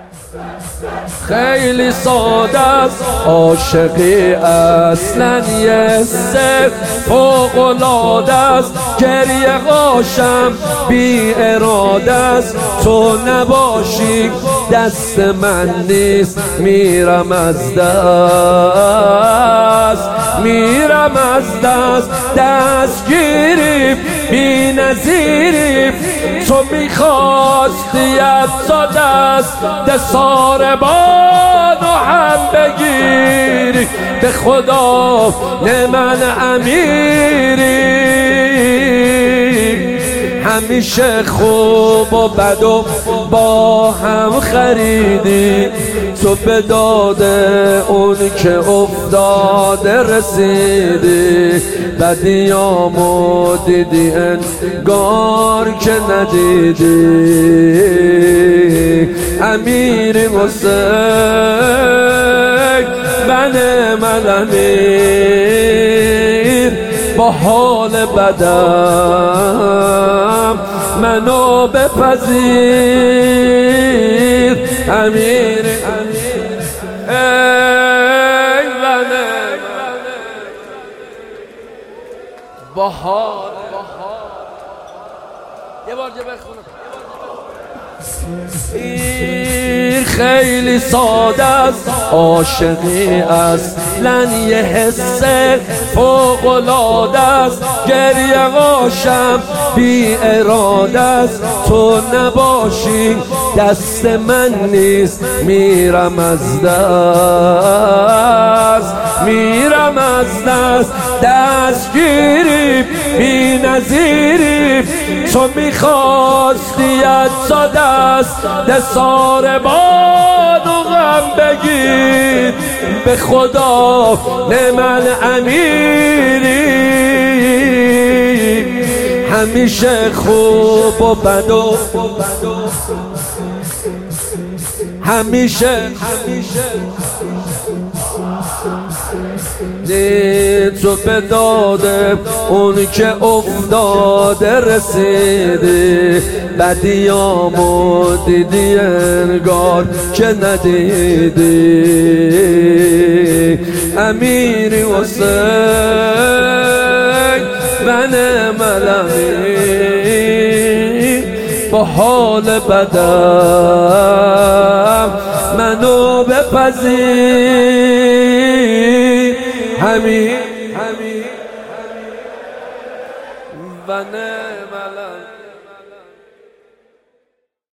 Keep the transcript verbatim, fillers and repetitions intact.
خیلی ساده است عاشقی اصلا یه سر فوق‌العاده است، گریه هاشم بی اراده است، تو نباشی دست من نیست، میرم از دست میرم از دست دستگیری بی نظیری، تو میخواستی از دست دسار بانو هم بگیری، به خدا نه من امیری، همیشه خوب و بد و با هم خریدی، تو به داد اون که افتاده رسیدی، بدیامو دیدی انگار که ندیدی، امیری حسین من من امیر، با حال بدم منو بپذیر، امیر ای منه با حال. یه بار جا بخونم. این خیلی ساده است عاشقی اصلا یه حس فوق‌العاده است، گریه هاشم بی اراده است، تو نباشی دست من نیست، میرم از دست میرم از دست دستگیری بی نظیری، تو میخواستی از دست دسار بانو غم بگیر، به خدا نه من امیری، همیشه خوب و بد و همیشه همیشه تو به داد اون که افتاده رسیدی، بدیامو دیدی انگار که ندیدی، امیری حسین من ملمی، با حال بدم منو بپذیر، همین همین و نه